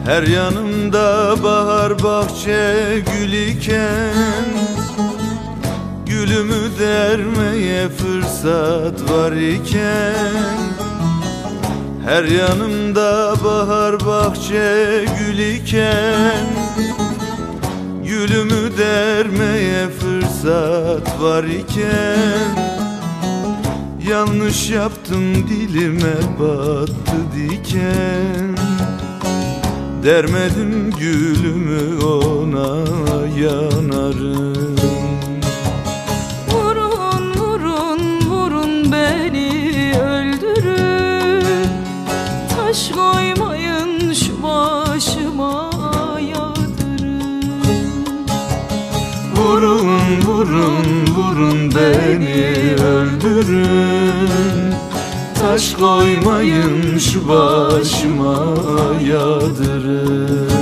Her yanımda bahar bahçe gül iken, gülümü dermeye fırsat var iken. Her yanımda bahar bahçe gül iken, gülümü dermeye fırsat var iken. Yanlış yaptım, dilime battı diken. Dermedim gülümü, ona yanarım. Vurun, vurun, vurun beni öldürün. Taş koymayın şu başıma yadırın. Vurun, vurun, vurun beni öldürün. Taş koymayın şu başıma yadırın.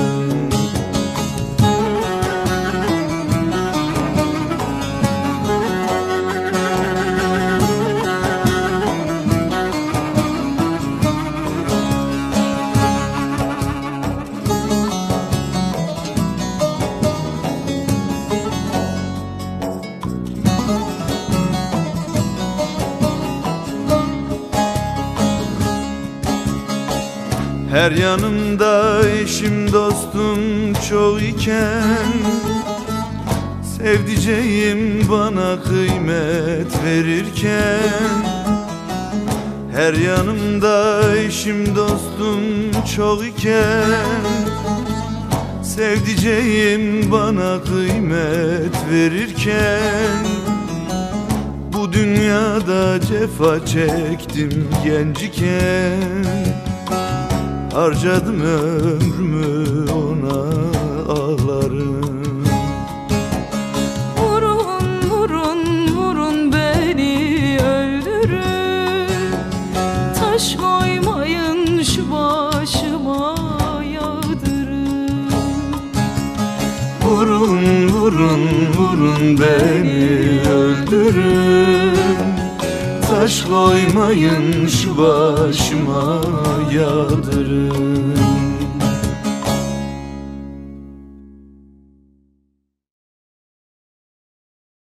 Her yanımda eşim dostum çok iken, sevdiceğim bana kıymet verirken. Her yanımda eşim dostum çok iken, sevdiceğim bana kıymet verirken. Bu dünyada cefa çektim genciken, harcadım ömrümü, ona ağlarım. Vurun, vurun, vurun beni öldürün. Taş koymayın şu başıma yadırın. Vurun, vurun, vurun beni öldürün. Taş koymayın şu başıma yadırın.